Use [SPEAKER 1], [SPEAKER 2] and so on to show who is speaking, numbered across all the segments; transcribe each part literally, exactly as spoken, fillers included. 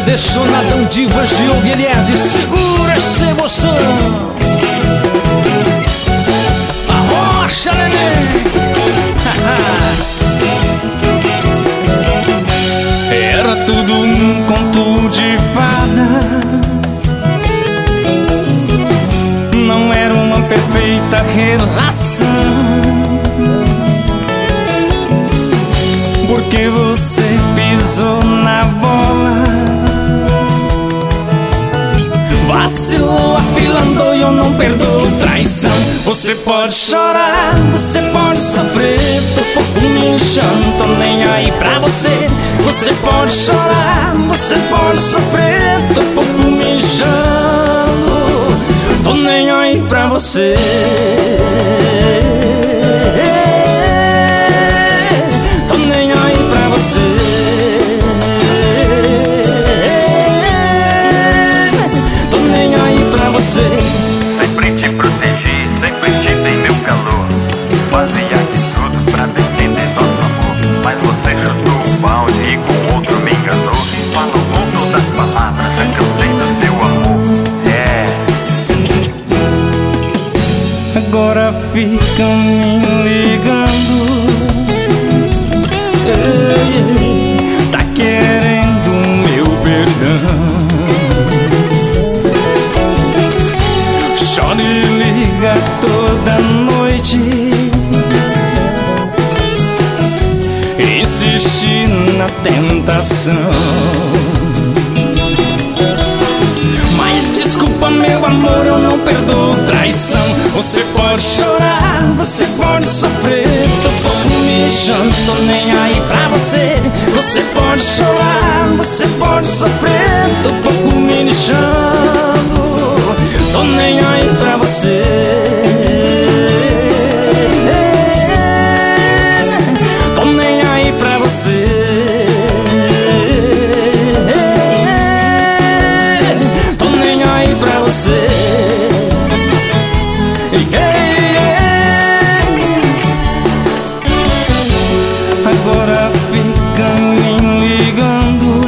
[SPEAKER 1] deixou nadão, divas de Oguelhese. Segura essa emoção. Arrocha, neném.
[SPEAKER 2] Era tudo um conto de fada, não era uma perfeita relação, porque você pisou na bola, vacilou, afilandou e eu não perdoo traição. Você pode chorar, você pode sofrer, tô pouco me enchendo, tô nem aí pra você. Você pode chorar, você pode sofrer, tô pouco me enchendo, tô nem aí pra você. Tô nem aí pra você. Tô nem aí pra você.
[SPEAKER 3] Sempre te protegi, sempre te dei meu calor, fazia de tudo pra defender nosso amor. Mas você chutou o balde e com outro me enganou. Falou com todas as palavras, eu cansei do seu amor. É.
[SPEAKER 2] Agora ficam me ligando, ei, ei, tá querendo meu perdão. Chora e liga toda noite, insiste na tentação. Mas desculpa meu amor, eu não perdoo traição. Você pode chorar, você pode sofrer, tô pouco me enchendo, tô nem aí pra você. Você pode chorar, você pode sofrer, tô pouco me enchendo, tô nem aí pra você. Tô nem aí pra você. Tô nem aí pra você. Agora fica me ligando,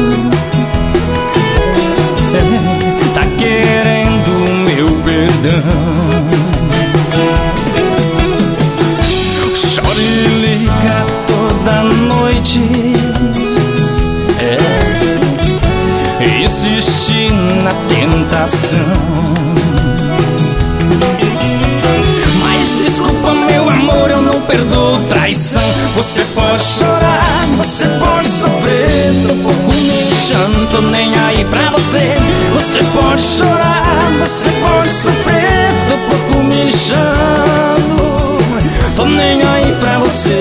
[SPEAKER 2] tá querendo meu perdão. Chora e liga toda noite, é, insiste na tentação. Mas desculpa meu amor, eu não perdoo traição. Você pode chorar, você pode sofrer, tô pouco me enchendo, tô nem aí pra você. Você pode chorar, você pode sofrer, tô pouco me enchendo, tô nem aí pra você.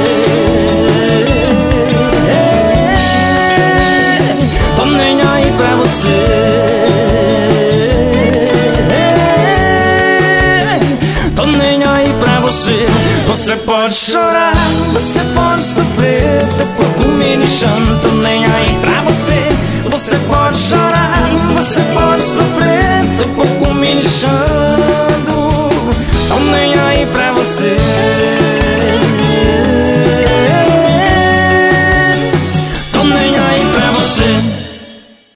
[SPEAKER 2] Tô nem aí pra você. Tô nem aí pra você. Você pode chorar, você pode sofrer, teu corpo me enchendo, tô nem aí pra você. Você pode chorar, você pode